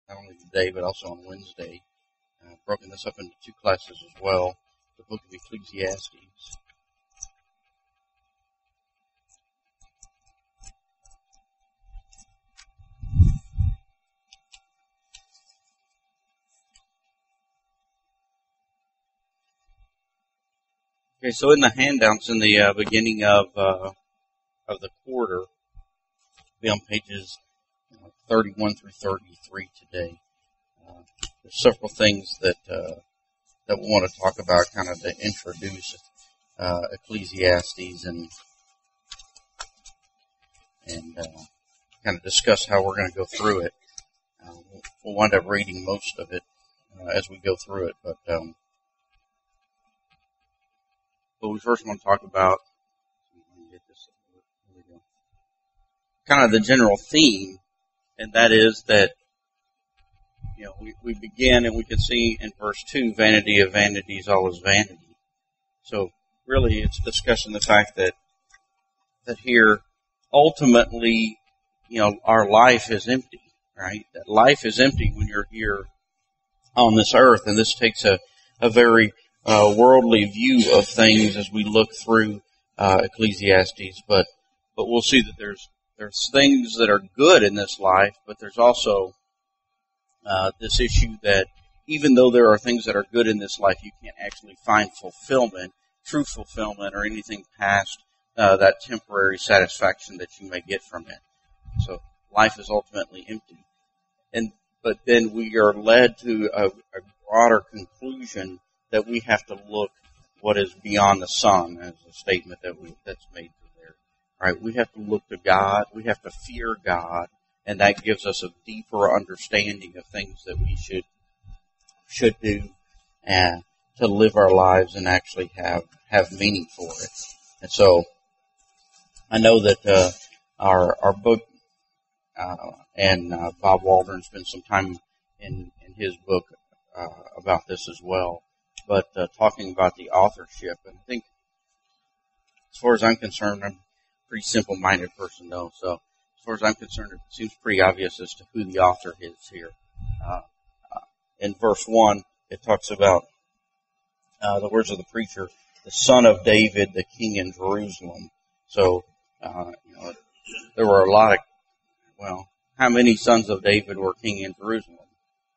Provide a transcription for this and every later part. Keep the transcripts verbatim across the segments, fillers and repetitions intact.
not only today but also on Wednesday. Uh, broken this up into two classes as well. The book of Ecclesiastes. Okay, so in the handouts in the uh, beginning of uh, of the quarter, be on pages uh, thirty-one through thirty-three today. Uh, there's several things that uh, that we want to talk about, kind of to introduce uh, Ecclesiastes and and uh, kind of discuss how we're going to go through it. Uh, we'll, we'll wind up reading most of it uh, as we go through it, but um, but we first want to talk about kind of the general theme, and that is that, you know, we, we begin and we can see in verse two, vanity of vanities, all is vanity. So really it's discussing the fact that that here ultimately, you know, our life is empty, right? That life is empty when you're here on this earth, and this takes a, a very uh, worldly view of things as we look through uh, Ecclesiastes, but but we'll see that there's There's things that are good in this life, but there's also uh, this issue that even though there are things that are good in this life, you can't actually find fulfillment, true fulfillment, or anything past uh, that temporary satisfaction that you may get from it. So life is ultimately empty. And but then we are led to a, a broader conclusion that we have to look what is beyond the sun, as a statement that we that's made. Right, we have to look to God, we have to fear God, and that gives us a deeper understanding of things that we should should do and to live our lives and actually have, have meaning for it. And so I know that uh, our our book uh, and uh, Bob Waldron spent some time in, in his book uh, about this as well, but uh, talking about the authorship. And I think as far as I'm concerned, I'm pretty simple-minded person, though. So, as far as I'm concerned, it seems pretty obvious as to who the author is here. Uh, uh, in verse one, it talks about uh, the words of the preacher, the son of David, the king in Jerusalem. So, uh, you know, there were a lot of, well, how many sons of David were king in Jerusalem?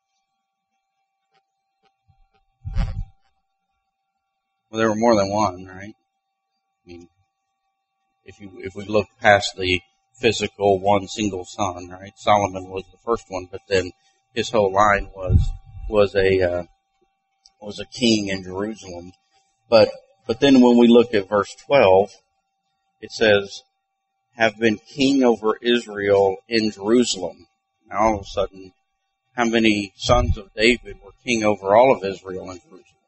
Well, there were more than one, right? I mean, If you if we look past the physical one single son, right? Solomon was the first one, but then his whole line was was a uh, was a king in Jerusalem. But but then when we look at verse twelve, it says, "Have been king over Israel in Jerusalem." Now all of a sudden, how many sons of David were king over all of Israel in Jerusalem?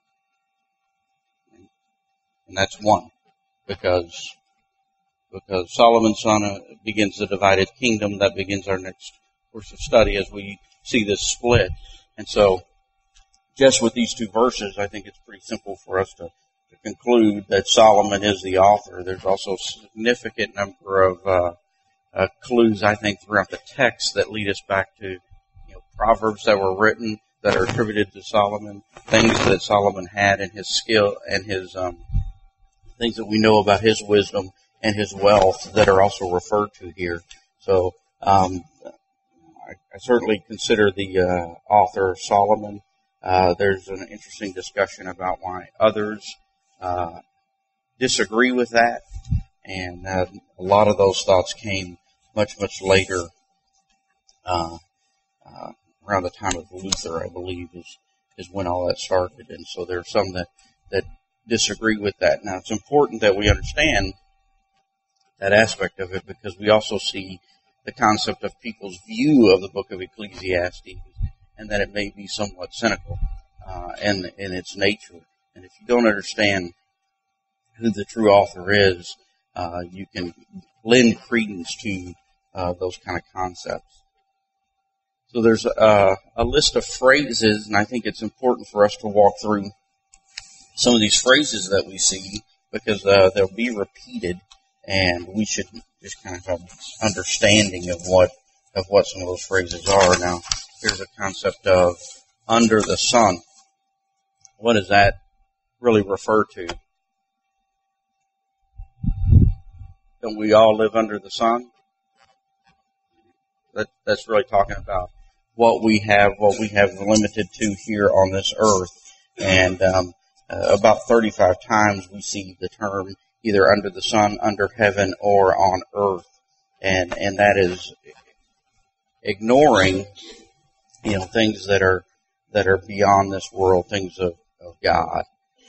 And that's one, because. Because Solomon's son begins the divided kingdom. That begins our next course of study as we see this split. And so, just with these two verses, I think it's pretty simple for us to, to conclude that Solomon is the author. There's also a significant number of uh, uh, clues, I think, throughout the text that lead us back to, you know, proverbs that were written that are attributed to Solomon, things that Solomon had in his skill and his um, things that we know about his wisdom and his wealth that are also referred to here. So um, I, I certainly consider the uh, author Solomon. Uh, there's an interesting discussion about why others uh, disagree with that, and uh, a lot of those thoughts came much, much later, uh, uh, around the time of Luther, I believe, is is when all that started. And so there are some that, that disagree with that. Now, it's important that we understand that aspect of it, because we also see the concept of people's view of the book of Ecclesiastes, and that it may be somewhat cynical uh, in, in its nature. And if you don't understand who the true author is, uh, you can lend credence to uh, those kind of concepts. So there's a, a list of phrases, and I think it's important for us to walk through some of these phrases that we see, because uh, they'll be repeated, and we should just kind of have understanding of what of what some of those phrases are. Now, here's a concept of under the sun. What does that really refer to? Don't we all live under the sun? That, that's really talking about what we have, what we have limited to here on this earth. And um, uh, about thirty-five times we see the term either under the sun, under heaven, or on earth. And and that is ignoring, you know, things that are that are beyond this world, things of, of God.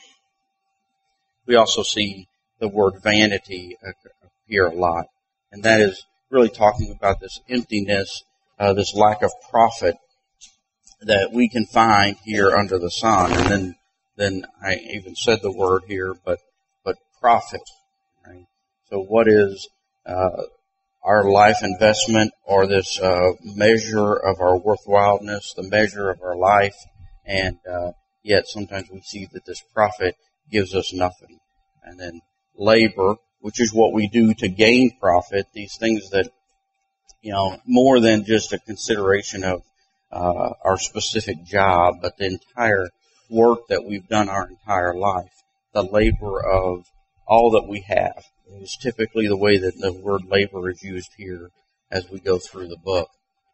We also see the word vanity appear a lot, and that is really talking about this emptiness, uh, this lack of profit that we can find here under the sun. And then, then I even said the word here, but but profit. Right? So, what is uh, our life investment, or this uh, measure of our worthwhileness, the measure of our life? And uh, yet, sometimes we see that this profit gives us nothing. And then labor, which is what we do to gain profit, these things that, you know, more than just a consideration of uh, our specific job, but the entire work that we've done our entire life, the labor of all that we have, is typically the way that the word labor is used here as we go through the book.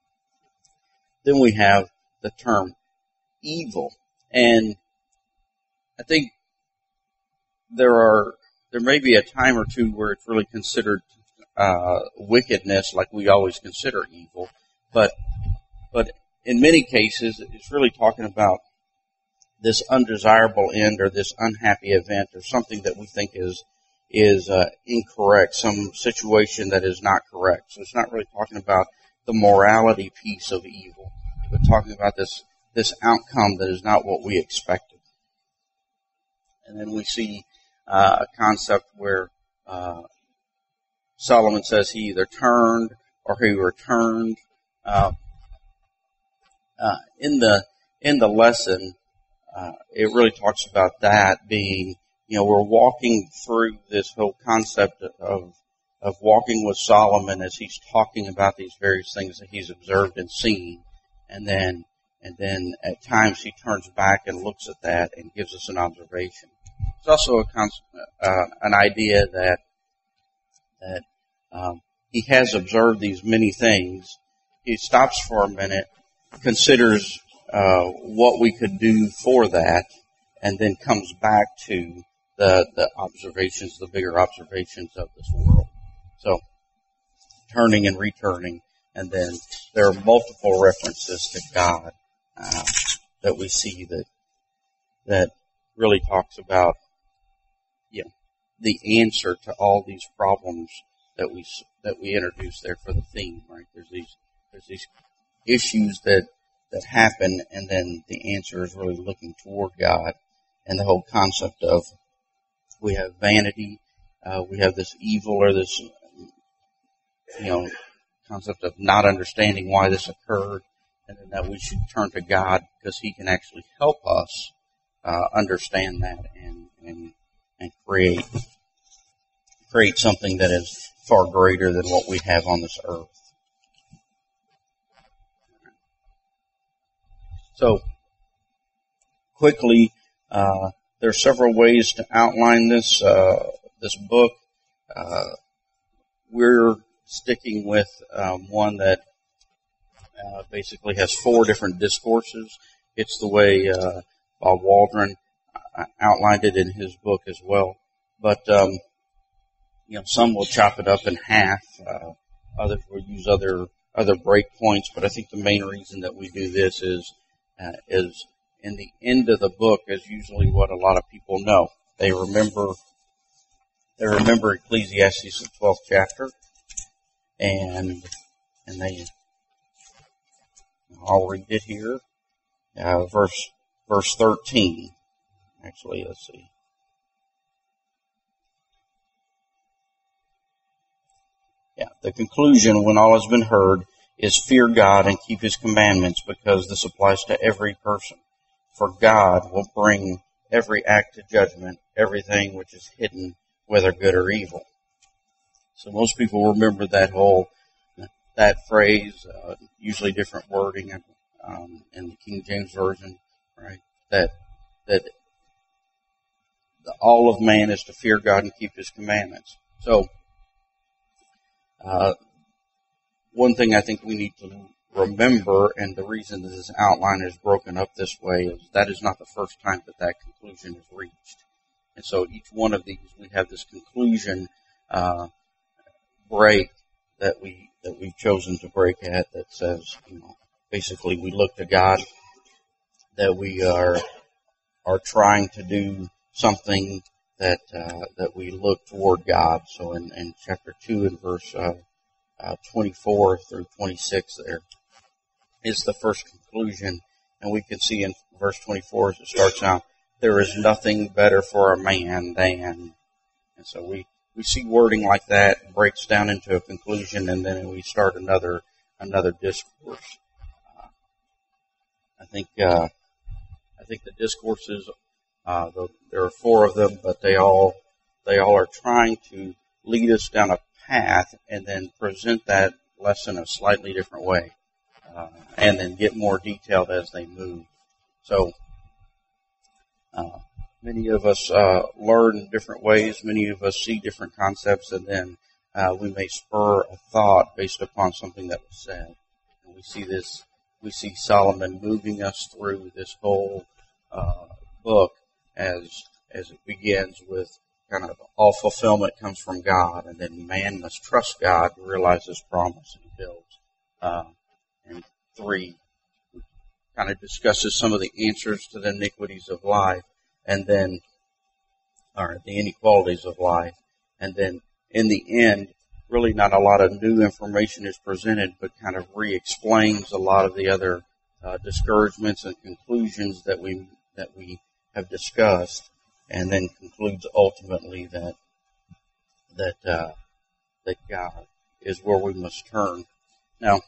Then we have the term evil, and I think there are there may be a time or two where it's really considered uh, wickedness, like we always consider evil, but but in many cases it's really talking about this undesirable end or this unhappy event or something that we think is is uh, incorrect, some situation that is not correct. So it's not really talking about the morality piece of evil, but talking about this this outcome that is not what we expected. And then we see uh, a concept where uh, Solomon says he either turned or he returned. Uh, uh, in the in the lesson, uh, it really talks about that being, you know, we're walking through this whole concept of of walking with Solomon as he's talking about these various things that he's observed and seen, and then and then at times he turns back and looks at that and gives us an observation. It's also a concept, uh, an idea that that um, he has observed these many things. He stops for a minute, considers uh, what we could do for that, and then comes back to the the observations, the bigger observations of this world. So, turning and returning, and then there are multiple references to God uh, that we see that that really talks about, you know, the answer to all these problems that we that we introduced there for the theme. Right? There's these there's these issues that that happen, and then the answer is really looking toward God, and the whole concept of we have vanity, uh, we have this evil or this, you know, concept of not understanding why this occurred, and then that we should turn to God because He can actually help us uh, understand that and and and create create something that is far greater than what we have on this earth. So, quickly, uh, there are several ways to outline this uh, this book. Uh, we're sticking with um, one that uh, basically has four different discourses. It's the way uh, Bob Waldron outlined it in his book as well. But um, you know, some will chop it up in half. Uh, others will use other other break points. But I think the main reason that we do this is uh, is in the end of the book is usually what a lot of people know. They remember they remember Ecclesiastes, the twelfth chapter. And and they, I'll read it here, uh, verse verse thirteen. Actually, let's see. Yeah, the conclusion, when all has been heard, is fear God and keep His commandments, because this applies to every person. For God will bring every act to judgment, everything which is hidden, whether good or evil. So most people remember that whole, that phrase, uh, usually different wording. um, in the King James Version, right? That that the, all of man is to fear God and keep His commandments. So, uh, one thing I think we need to remember, and the reason that this outline is broken up this way, is that is not the first time that that conclusion is reached. And so each one of these, we have this conclusion uh, break that we that we've chosen to break at that says, you know, basically we look to God, that we are are trying to do something that uh, that we look toward God. So in, in chapter two, in verse uh, uh, twenty-four through twenty-six, there is the first conclusion, and we can see in verse twenty-four as it starts out, there is nothing better for a man than, and so we, we see wording like that breaks down into a conclusion, and then we start another another discourse. Uh, I think uh, I think the discourses, uh, the, there are four of them, but they all they all are trying to lead us down a path, and then present that lesson a slightly different way, uh, and then get more detailed as they move. So. Uh, many of us uh, learn different ways. Many of us see different concepts, and then uh, we may spur a thought based upon something that was said. And we see this. We see Solomon moving us through this whole uh, book as as it begins with kind of all fulfillment comes from God, and then man must trust God to realize His promise, and He builds. Uh, and three. Kind of discusses some of the answers to the iniquities of life, and then, or the inequalities of life, and then in the end, really not a lot of new information is presented, but kind of re-explains a lot of the other uh, discouragements and conclusions that we that we have discussed, and then concludes ultimately that that uh, that God is where we must turn. Now,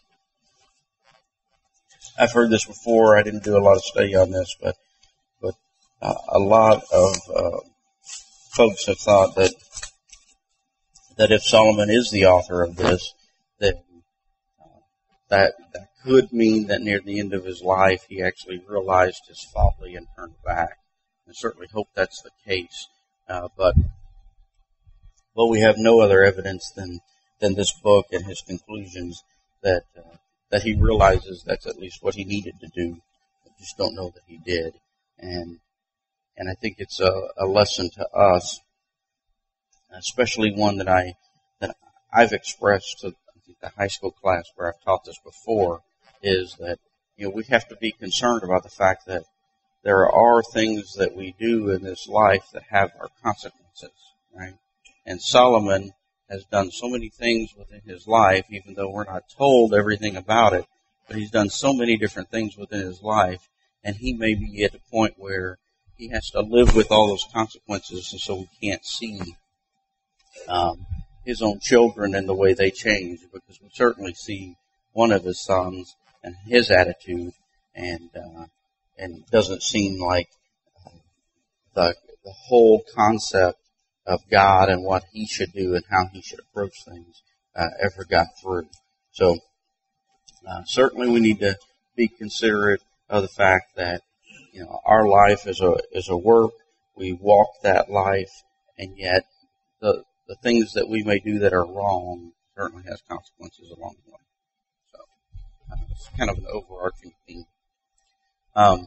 I've heard this before. I didn't do a lot of study on this, but but uh, a lot of uh, folks have thought that that if Solomon is the author of this, that uh, that that could mean that near the end of his life he actually realized his folly and turned back. I certainly hope that's the case, uh, but but we have no other evidence than than this book and his conclusions that. Uh, that he realizes that's at least what he needed to do. I just don't know that he did. And and I think it's a, a lesson to us, especially one that, I, that I've expressed to I think the high school class where I've taught this before, is that you know we have to be concerned about the fact that there are things that we do in this life that have our consequences, right? And Solomon has done so many things within his life, even though we're not told everything about it, but he's done so many different things within his life, and he may be at a point where he has to live with all those consequences, and so we can't see um, his own children and the way they change, because we certainly see one of his sons and his attitude, and uh, and it doesn't seem like uh, the the whole concept of God and what He should do and how He should approach things uh, ever got through. So uh, certainly we need to be considerate of the fact that you know our life is a is a work. We walk that life, and yet the the things that we may do that are wrong certainly has consequences along the way. So uh, it's kind of an overarching theme. Um,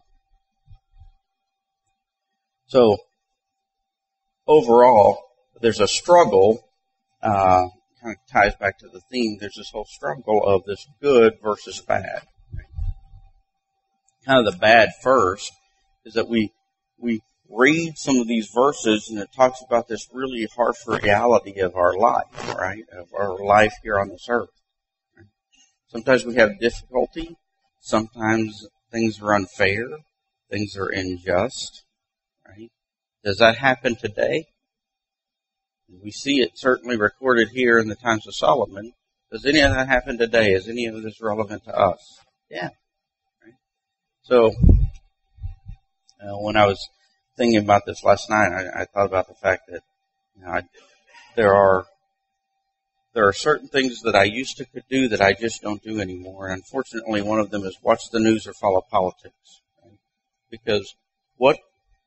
so. Overall, there's a struggle, uh, kind of ties back to the theme, there's this whole struggle of this good versus bad. Kind of the bad first is that we we read some of these verses and it talks about this really harsh reality of our life, right? Of our life here on this earth. Sometimes we have difficulty, sometimes things are unfair, things are unjust, right? Does that happen today? We see it certainly recorded here in the times of Solomon. Does any of that happen today? Is any of this relevant to us? Yeah. Right? So, uh, when I was thinking about this last night, I, I thought about the fact that you know, I, there are there are certain things that I used to could do that I just don't do anymore. And unfortunately, one of them is watch the news or follow politics. Right? Because what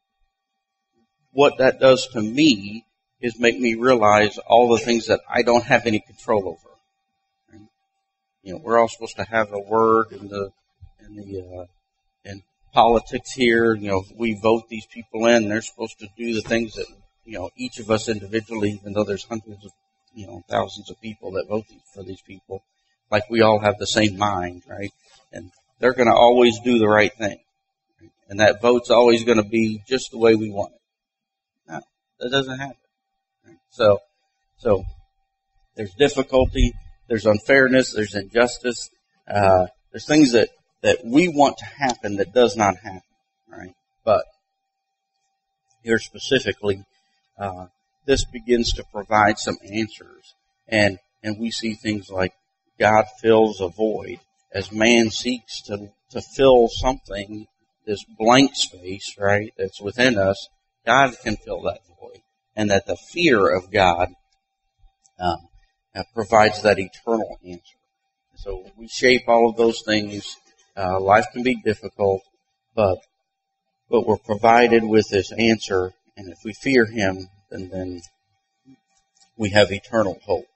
what that does to me is make me realize all the things that I don't have any control over. Right? You know, we're all supposed to have a word in the in the uh, in politics here. You know, we vote these people in. They're supposed to do the things that, you know, each of us individually, even though there's hundreds of, you know, thousands of people that vote for these people, like we all have the same mind, right? And they're going to always do the right thing. Right? And that vote's always going to be just the way we want it. No, that doesn't happen. Right? So, so there's difficulty, there's unfairness, there's injustice, uh, there's things that, that we want to happen that does not happen, right? But here specifically, uh, this begins to provide some answers. And, and we see things like God fills a void as man seeks to, to fill something, this blank space, right, that's within us. God can fill that void. And that the fear of God um, uh, provides that eternal answer. So we shape all of those things. Uh, life can be difficult, but but we're provided with this answer. And if we fear Him, then, then we have eternal hope.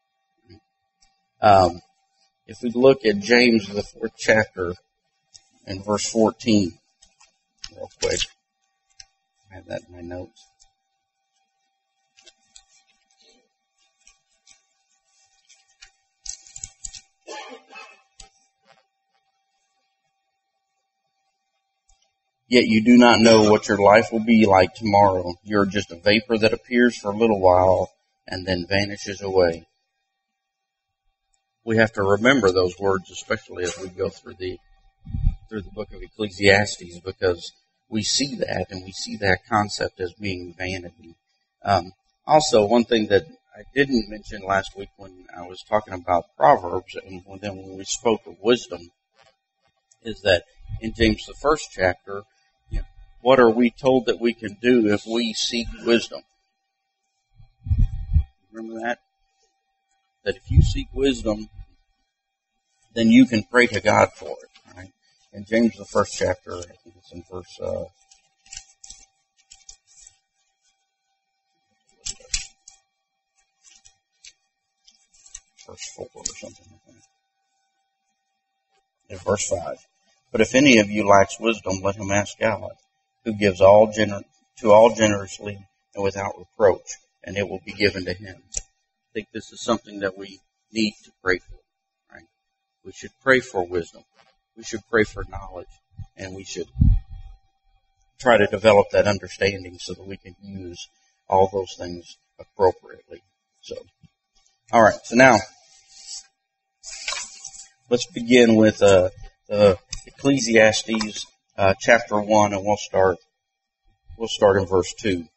Um, if we look at James, the fourth chapter, and verse fourteen, real quick. I have that in my notes. Yet you do not know what your life will be like tomorrow. You are just a vapor that appears for a little while and then vanishes away. We have to remember those words, especially as we go through the through the book of Ecclesiastes, because we see that, and we see that concept as being vanity. Um, also, one thing that I didn't mention last week when I was talking about Proverbs, and then when we spoke of wisdom, is that in James the first chapter, you know, what are we told that we can do if we seek wisdom? Remember that? That if you seek wisdom, then you can pray to God for it. Right? In James the first chapter, I think it's in verse uh, verse four or something like that. In verse five. But if any of you lacks wisdom, let him ask God, who gives all gener- to all generously and without reproach, and it will be given to him. I think this is something that we need to pray for. Right? We should pray for wisdom. We should pray for knowledge, and we should try to develop that understanding so that we can use all those things appropriately. So, all right. So now, let's begin with uh, the Ecclesiastes uh, chapter one, and we'll start. We'll start in verse two.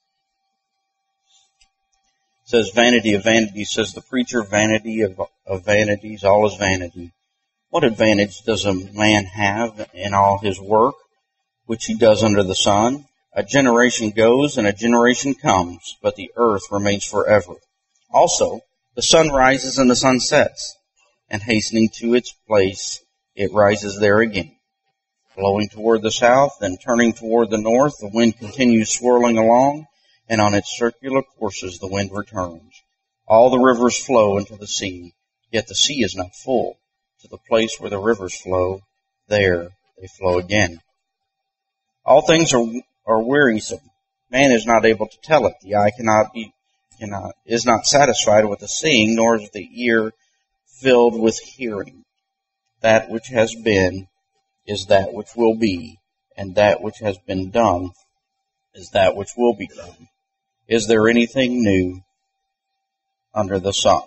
It says, "Vanity of vanities," says the preacher. "Vanity of, of vanities, all is vanity. What advantage does a man have in all his work, which he does under the sun? A generation goes and a generation comes, but the earth remains forever. Also, the sun rises and the sun sets, and hastening to its place, it rises there again. Blowing toward the south, then turning toward the north, the wind continues swirling along, and on its circular courses the wind returns. All the rivers flow into the sea, yet the sea is not full. To the place where the rivers flow, there they flow again. All things are are wearisome. Man is not able to tell it. The eye cannot be cannot is not satisfied with the seeing, nor is the ear filled with hearing. That which has been is that which will be, and that which has been done is that which will be done. Is there anything new under the sun?"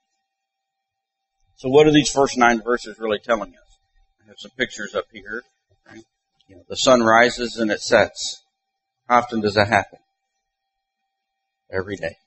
So what are these first nine verses really telling us? I have some pictures up here. Right? You know, the sun rises and it sets. How often does that happen? Every day.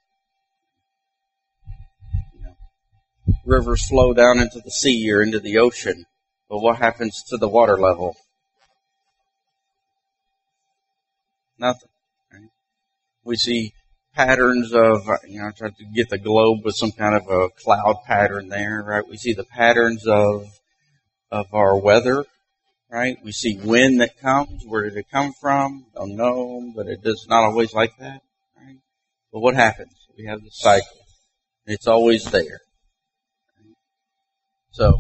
You know, rivers flow down into the sea or into the ocean. But what happens to the water level? Nothing. Right? We see patterns of, you know, I tried to get the globe with some kind of a cloud pattern there, right? We see the patterns of of our weather, right? We see wind that comes. Where did it come from? Don't know, but it does not always like that, right? But what happens? We have the cycle. It's always there. So,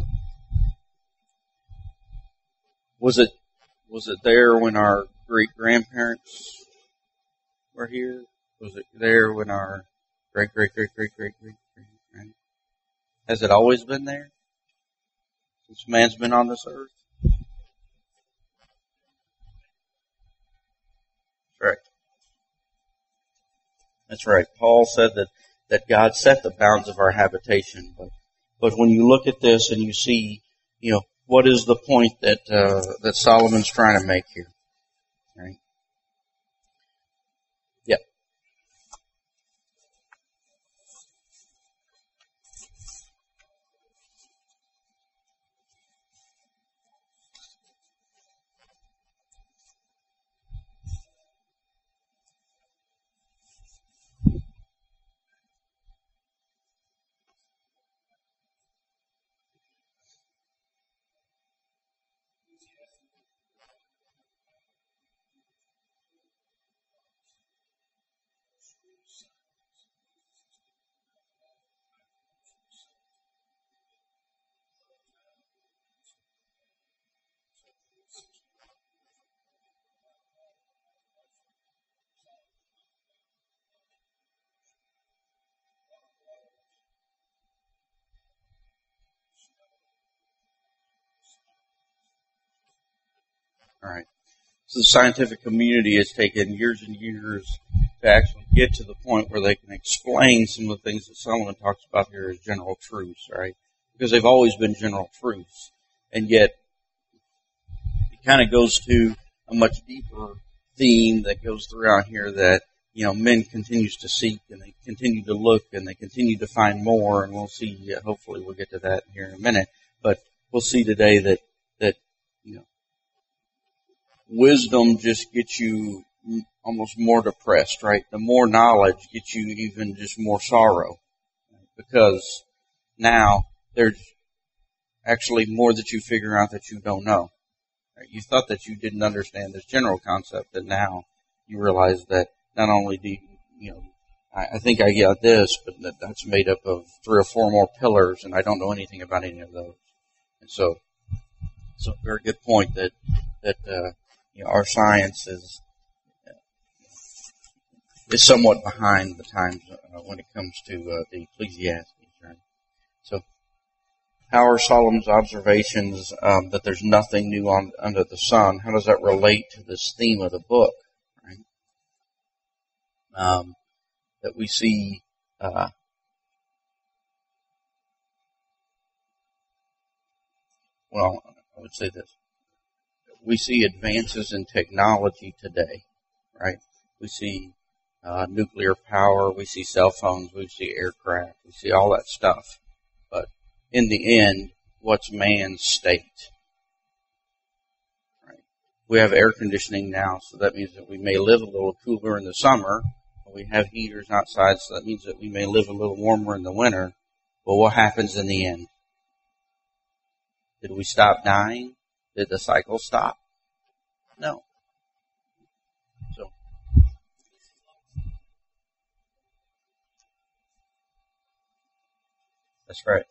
was it was it there when our great grandparents were here? Was it there when our great great great great great great great right? Has it always been there since man's been on this earth? That's right. That's right. Paul said that, that God set the bounds of our habitation, but but when you look at this and you see, you know, what is the point that uh, that Solomon's trying to make here? Right? Yep. All right. So the scientific community has taken years and years to actually get to the point where they can explain some of the things that Solomon talks about here as general truths, right? Because they've always been general truths. And yet, it kind of goes to a much deeper theme that goes throughout here that, you know, men continues to seek and they continue to look and they continue to find more, and we'll see, uh, hopefully we'll get to that here in a minute, but we'll see today that, that, you know, wisdom just gets you almost more depressed, right? The more knowledge gets you even just more sorrow, because now there's actually more that you figure out that you don't know. Right? You thought that you didn't understand this general concept, and now you realize that not only do you, you know, I, I think I got this, but that, that's made up of three or four more pillars, and I don't know anything about any of those. And so, it's a very good point that that uh, you know, our science is is somewhat behind the times uh, when it comes to uh, the Ecclesiastes, right? So, how are Solomon's observations um, that there's nothing new on under the sun? How does that relate to this theme of the book, right? Um, that we see. Uh, well, I would say this: we see advances in technology today, right? We see uh, nuclear power, we see cell phones, we see aircraft, we see all that stuff. But in the end, what's man's state? Right? We have air conditioning now, so that means that we may live a little cooler in the summer. We have heaters outside, so that means that we may live a little warmer in the winter. But what happens in the end? Did we stop dying? Did the cycle stop? No. So, that's right.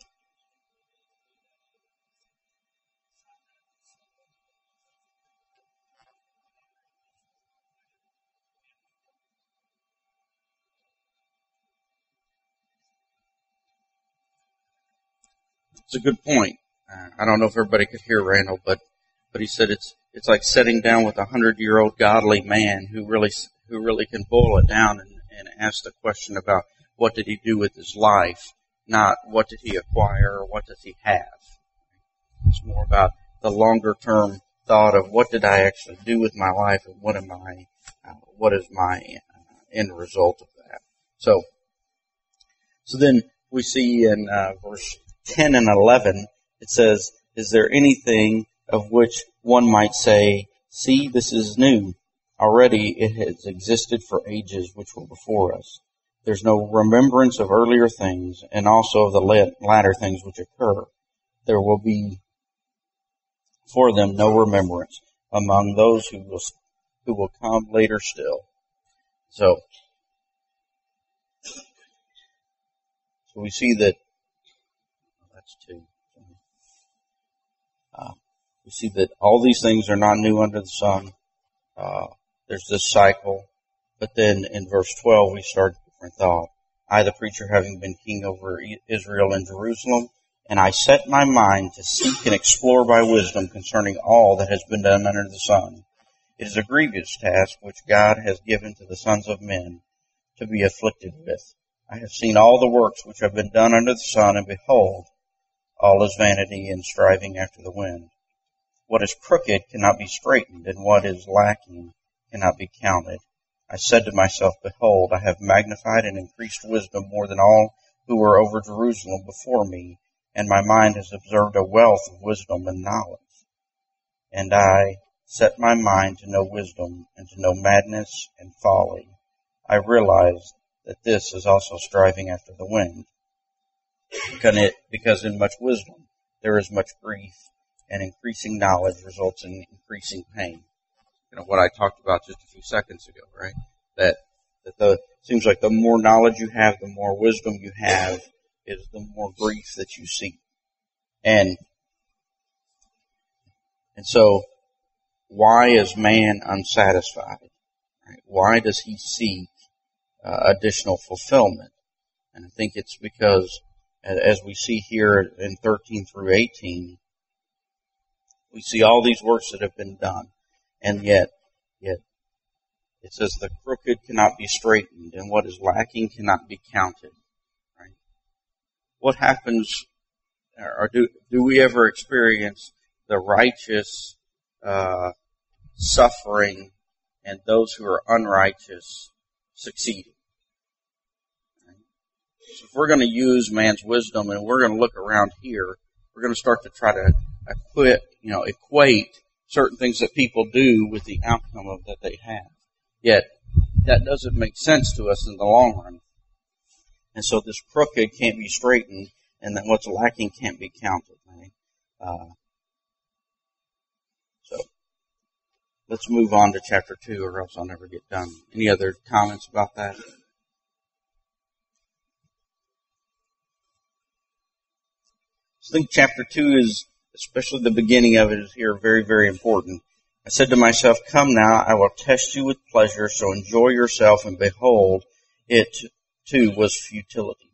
It's a good point. Uh, I don't know if everybody could hear Randall, but but he said it's it's like sitting down with a hundred-year-old godly man who really who really can boil it down and, and ask the question about what did he do with his life, not what did he acquire or what does he have. It's more about the longer-term thought of what did I actually do with my life and what am I, uh, what is my uh, end result of that. So, so then we see in uh, verse ten and eleven, it says, "Is there anything of which one might say, see, this is new. Already it has existed for ages which were before us. There's no remembrance of earlier things, and also of the latter things which occur. There will be for them no remembrance among those who will who will come later still. So, so we see that that's two. Uh, we see that all these things are not new under the sun. Uh, there's this cycle, but then in verse twelve we start a different thought. I, the preacher, having been king over Israel and Jerusalem, and I set my mind to seek and explore by wisdom concerning all that has been done under the sun. It is a grievous task which God has given to the sons of men to be afflicted with. I have seen all the works which have been done under the sun, and behold, all is vanity and striving after the wind. What is crooked cannot be straightened, and what is lacking cannot be counted. I said to myself, behold, I have magnified and increased wisdom more than all who were over Jerusalem before me, and my mind has observed a wealth of wisdom and knowledge. And I set my mind to know wisdom and to know madness and folly. I realized that this is also striving after the wind. Because in much wisdom there is much grief, and increasing knowledge results in increasing pain. You know, what I talked about just a few seconds ago, right? That, that the, seems like the more knowledge you have, the more wisdom you have, is the more grief that you see. And, and so, why is man unsatisfied? Right? Why does he seek uh, additional fulfillment? And I think it's because, as we see here in thirteen through eighteen, we see all these works that have been done. And yet, yet, it says the crooked cannot be straightened, and what is lacking cannot be counted. Right? What happens, or do, do we ever experience the righteous uh, suffering and those who are unrighteous succeeding? Right? So if we're going to use man's wisdom and we're going to look around here, we're going to start to try to equate, you know, equate certain things that people do with the outcome of that they have. Yet, that doesn't make sense to us in the long run. And so this crooked can't be straightened, and then what's lacking can't be counted. Right? Uh, so, let's move on to chapter two, or else I'll never get done. Any other comments about that? I think chapter two is, especially the beginning of it is here, very, very important. I said to myself, come now, I will test you with pleasure, so enjoy yourself, and behold, it too was futility.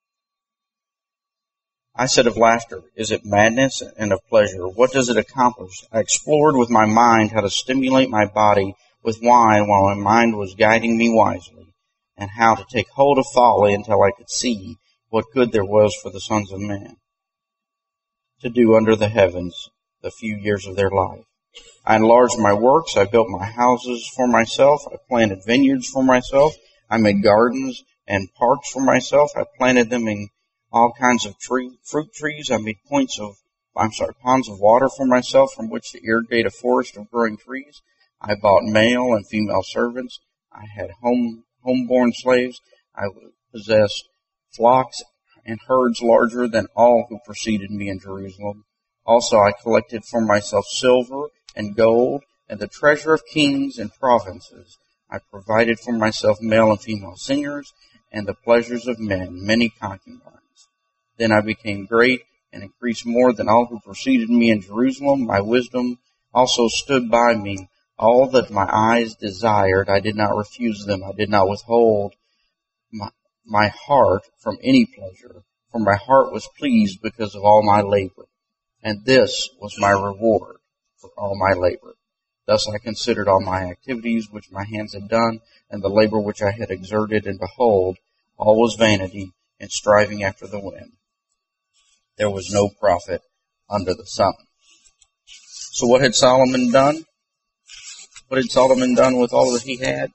I said of laughter, is it madness? And of pleasure, what does it accomplish? I explored with my mind how to stimulate my body with wine while my mind was guiding me wisely, and how to take hold of folly until I could see what good there was for the sons of men to do under the heavens the few years of their life. I enlarged my works. I built my houses for myself. I planted vineyards for myself. I made gardens and parks for myself. I planted them in all kinds of tree, fruit trees. I made points of, I'm sorry, ponds of water for myself from which to irrigate a forest of growing trees. I bought male and female servants. I had home, homeborn slaves. I possessed flocks and herds larger than all who preceded me in Jerusalem. Also I collected for myself silver and gold and the treasure of kings and provinces. I provided for myself male and female singers and the pleasures of men, many concubines. Then I became great and increased more than all who preceded me in Jerusalem. My wisdom also stood by me. All that my eyes desired, I did not refuse them. I did not withhold my my heart from any pleasure, for my heart was pleased because of all my labor, and this was my reward for all my labor. Thus I considered all my activities which my hands had done, and the labor which I had exerted, and behold, all was vanity and striving after the wind. There was no profit under the sun. So what had Solomon done? What had Solomon done with all that he had?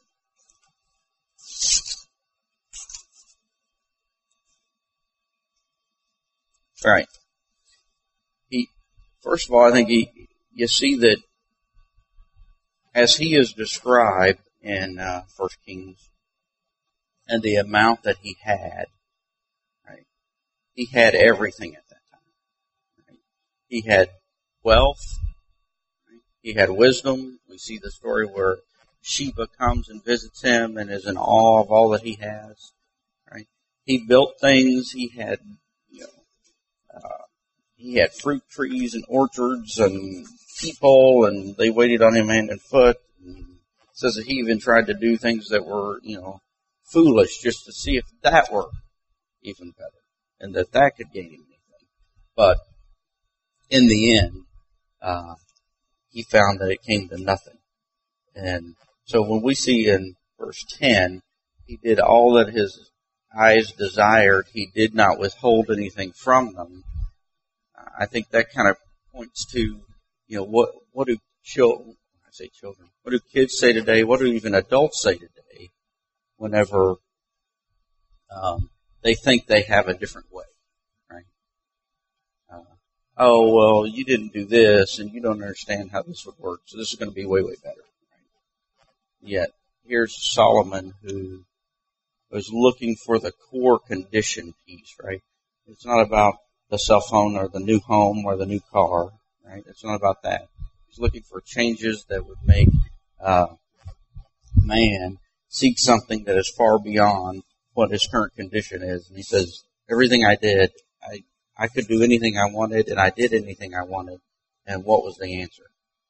Right. He, first of all, I think he, you see that as he is described in uh, First Kings, and the amount that he had, right? He had everything at that time. Right? He had wealth. Right? He had wisdom. We see the story where Sheba comes and visits him and is in awe of all that he has. Right? He built things. He had, you know, uh, he had fruit trees and orchards and people, and they waited on him hand and foot. And it says that he even tried to do things that were, you know, foolish just to see if that were even better and that that could gain him anything. But in the end, uh, he found that it came to nothing. And so when we see in verse ten, he did all that his eyes desired. He did not withhold anything from them. I think that kind of points to, you know, what, what do children, I say children, what do kids say today? What do even adults say today whenever um, they think they have a different way, right? Uh, oh, well, you didn't do this, and you don't understand how this would work, so this is going to be way, way better. Right? Yet, here's Solomon who was looking for the core condition piece, right? It's not about the cell phone or the new home or the new car, right? It's not about that. He's looking for changes that would make uh, man seek something that is far beyond what his current condition is. And he says, everything I did, I, I could do anything I wanted, and I did anything I wanted. And what was the answer?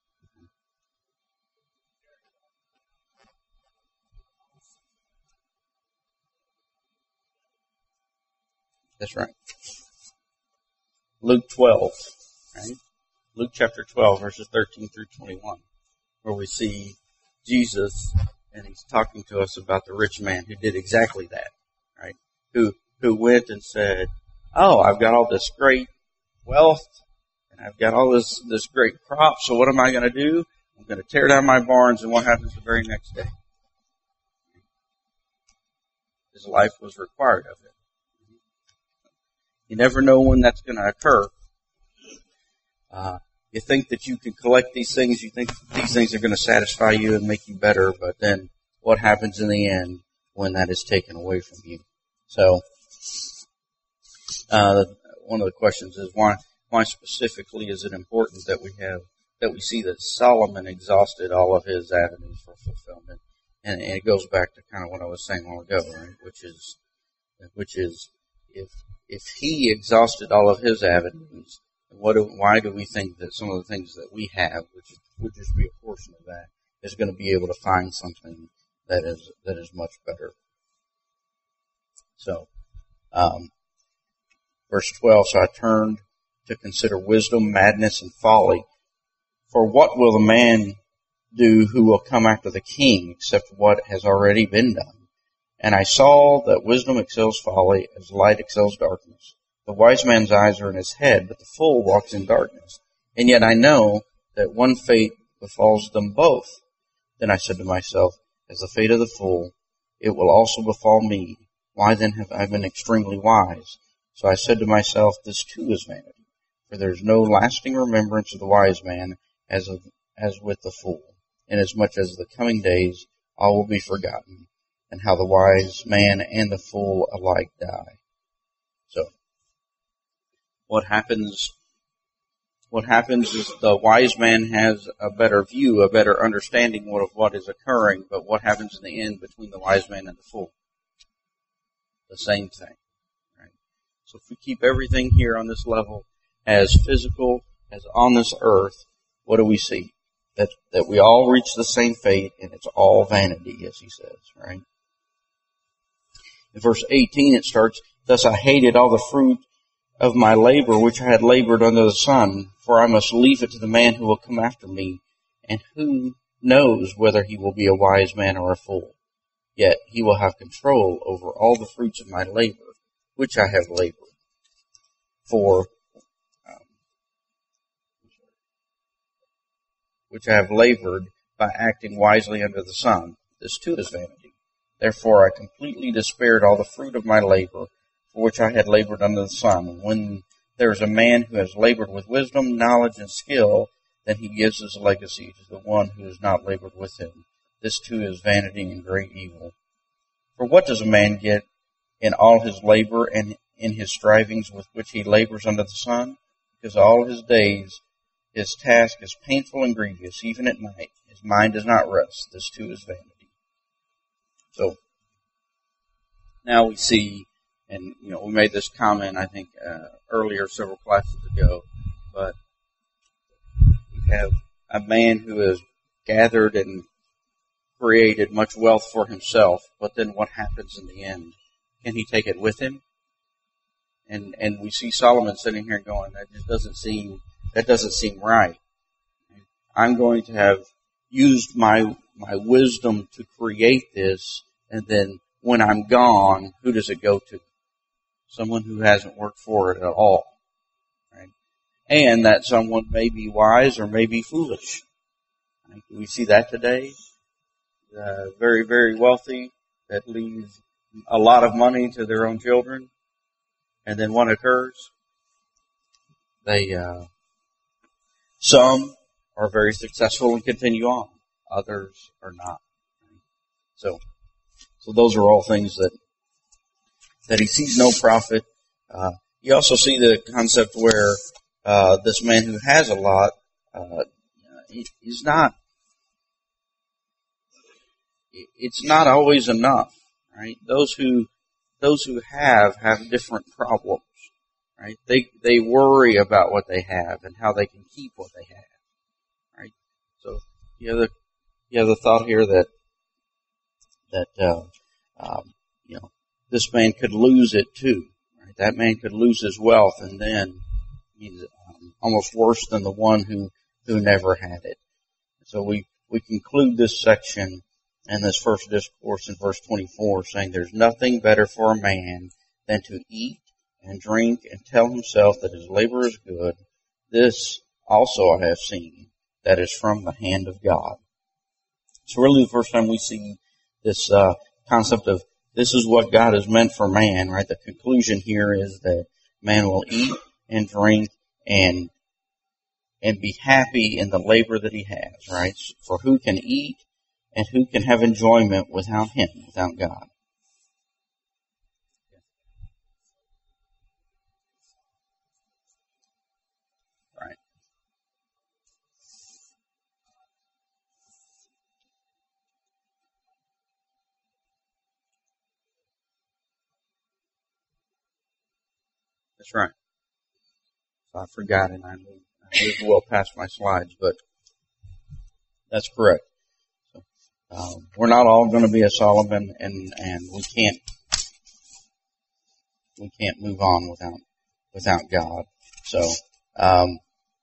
That's right. Luke twelve, right? Luke chapter twelve, verses thirteen through twenty-one, where we see Jesus, and he's talking to us about the rich man who did exactly that, right? Who who went and said, oh, I've got all this great wealth, and I've got all this, this great crop, so what am I going to do? I'm going to tear down my barns, and what happens the very next day? His life was required of him. You never know when that's going to occur. Uh, you think that you can collect these things, you think these things are going to satisfy you and make you better, but then what happens in the end when that is taken away from you? So, uh, one of the questions is why, why specifically is it important that we have, that we see that Solomon exhausted all of his avenues for fulfillment? And, and it goes back to kind of what I was saying a while ago, right? Which is, which is, if, if he exhausted all of his avenues, what do, why do we think that some of the things that we have, which would just be a portion of that, is going to be able to find something that is, that is much better? So, um, verse twelve, so I turned to consider wisdom, madness, and folly. For what will the man do who will come after the king, except what has already been done? And I saw that wisdom excels folly, as light excels darkness. The wise man's eyes are in his head, but the fool walks in darkness. And yet I know that one fate befalls them both. Then I said to myself, as the fate of the fool, it will also befall me. Why then have I been extremely wise? So I said to myself, this too is vanity. For there is no lasting remembrance of the wise man as of, as with the fool. Inasmuch as the coming days all will be forgotten, and how the wise man and the fool alike die. So, what happens, what happens is the wise man has a better view, a better understanding of what is occurring, but what happens in the end between the wise man and the fool? The same thing, right? So if we keep everything here on this level as physical as on this earth, what do we see? That, that we all reach the same fate, and it's all vanity, as he says, right? In verse eighteen, it starts, thus I hated all the fruit of my labor, which I had labored under the sun, for I must leave it to the man who will come after me, and who knows whether he will be a wise man or a fool. Yet he will have control over all the fruits of my labor, which I have labored. For, um, which I have labored by acting wisely under the sun. This too is vanity. Therefore I completely despaired all the fruit of my labor, for which I had labored under the sun. When there is a man who has labored with wisdom, knowledge, and skill, then he gives his legacy to the one who has not labored with him. This too is vanity and great evil. For what does a man get in all his labor and in his strivings with which he labors under the sun? Because all his days his task is painful and grievous, even at night. His mind does not rest. This too is vanity. So now we see, and you know, we made this comment, I think, uh, earlier, several classes ago, but we have a man who has gathered and created much wealth for himself, but then what happens in the end? Can he take it with him? And and we see Solomon sitting here going, that just doesn't seem that doesn't seem right. I'm going to have used my my wisdom to create this, and then when I'm gone, who does it go to? Someone who hasn't worked for it at all. Right? And that someone may be wise or may be foolish. Right? Do we see that today? Uh, very, very wealthy that leave a lot of money to their own children. And then what occurs? They, uh, some are very successful and continue on. Others are not. So, so those are all things that, that he sees no profit. Uh, you also see the concept where, uh, this man who has a lot, uh, he, he's not, it's not always enough, right? Those who, those who have, have different problems, right? They, they worry about what they have and how they can keep what they have, right? So, you have the, you have the thought here that, that, uh, um, you know, this man could lose it too, right? That man could lose his wealth and then he's um, almost worse than the one who, who never had it. So we, we conclude this section and this first discourse in verse twenty-four saying there's nothing better for a man than to eat and drink and tell himself that his labor is good. This also I have seen, that is from the hand of God. So really the first time we see this uh, concept of this is what God has meant for man, right? The conclusion here is that man will eat and drink and and be happy in the labor that he has, right? For who can eat and who can have enjoyment without him, without God? Right. That's right. So I forgot and I moved, I moved well past my slides, but that's correct. So, um, we're not all going to be a Solomon, and, and we can't we can't move on without without God. So um,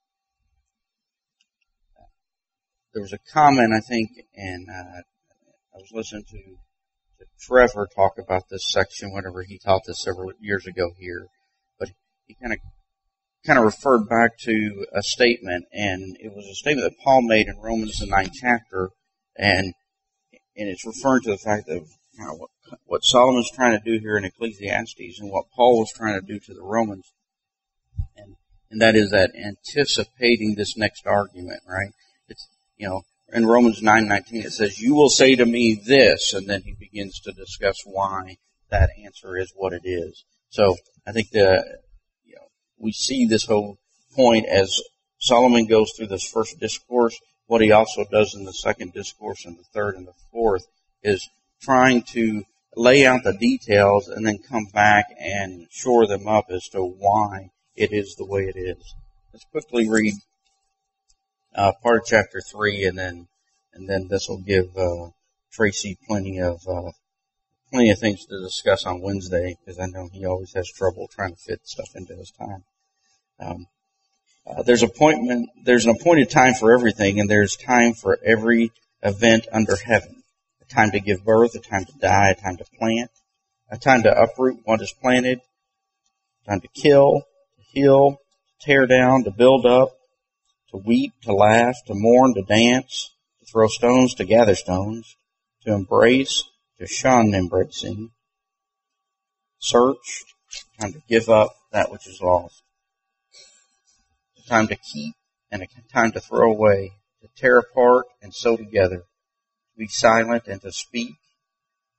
there was a comment, I think, and uh, I was listening to, to Trevor talk about this section whenever he taught this several years ago here, but he kind of kind of referred back to a statement, and it was a statement that Paul made in Romans the ninth chapter, and and it's referring to the fact that you know, what, what Solomon's trying to do here in Ecclesiastes and what Paul was trying to do to the Romans, and and that is that anticipating this next argument, right? It's you know in Romans nine nineteen it says, "You will say to me this," and then he begins to discuss why that answer is what it is. So I think the we see this whole point as Solomon goes through this first discourse. What he also does in the second discourse and the third and the fourth is trying to lay out the details and then come back and shore them up as to why it is the way it is. Let's quickly read uh, part of chapter three, and then and then this will give uh, Tracy plenty of uh, plenty of things to discuss on Wednesday, because I know he always has trouble trying to fit stuff into his time. Um, uh, there's appointment. There's an appointed time for everything, and there's time for every event under heaven. A time to give birth, a time to die, a time to plant, a time to uproot what is planted, a time to kill, to heal, to tear down, to build up, to weep, to laugh, to mourn, to dance, to throw stones, to gather stones, to embrace, to shun embracing, search, time to give up that which is lost, a time to keep and a time to throw away, to tear apart and sew together, to be silent and to speak,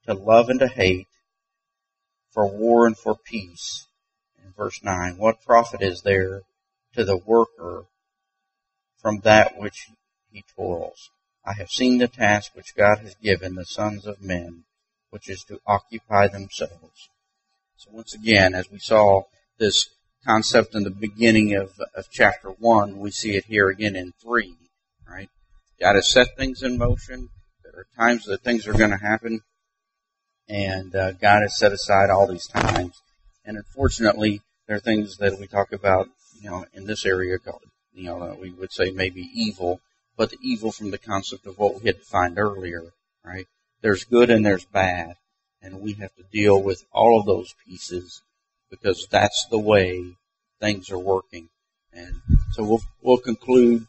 to love and to hate, for war and for peace. In verse nine, what profit is there to the worker from that which he toils? I have seen the task which God has given the sons of men, which is to occupy themselves. So once again, as we saw this concept in the beginning of, of chapter one, we see it here again in three, right? God has set things in motion. There are times that things are going to happen, and uh, God has set aside all these times. And unfortunately, there are things that we talk about, you know, in this area called, you know, that we would say maybe evil, but the evil from the concept of what we had defined earlier, right? There's good and there's bad, and we have to deal with all of those pieces because that's the way things are working. And so we'll we'll conclude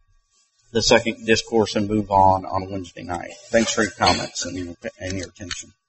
the second discourse and move on on Wednesday night. Thanks for your comments and your, and your attention.